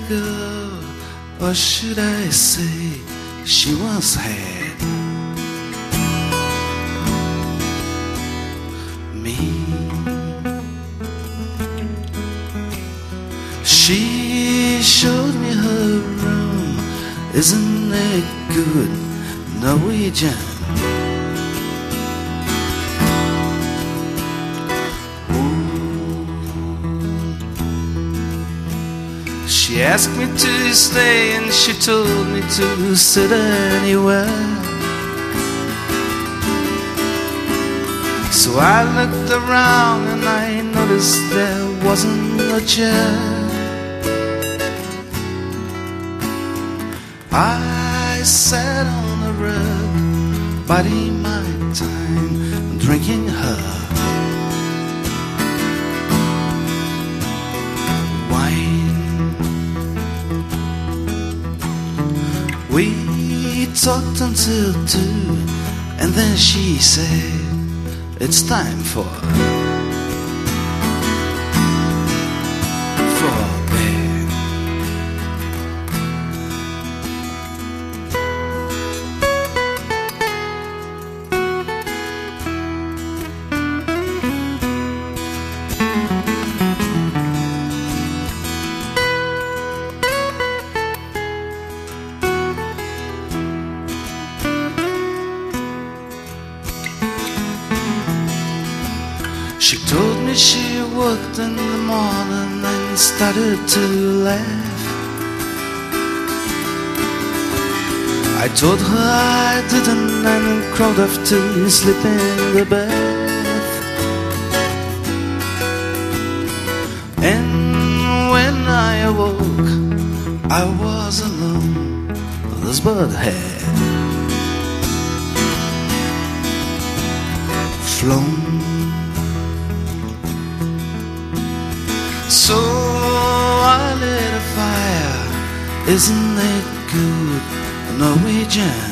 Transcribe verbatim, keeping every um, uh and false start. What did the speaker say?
girl, or should I say she once had me. She showed me her room. Isn't it good, Norwegian? She asked me to stay and she told me to sit anywhere. So I looked around and I noticed there wasn't a chair. I sat on the rug, biding my time, drinking her We talked until two, and then she said, it's time for, for bed. She told me she worked in the morning and started to laugh. I told her I didn't and crawled off to sleep in the bath. And when I awoke, I was alone. This bird had flown. So I lit a fire. Isn't it good, Norwegian?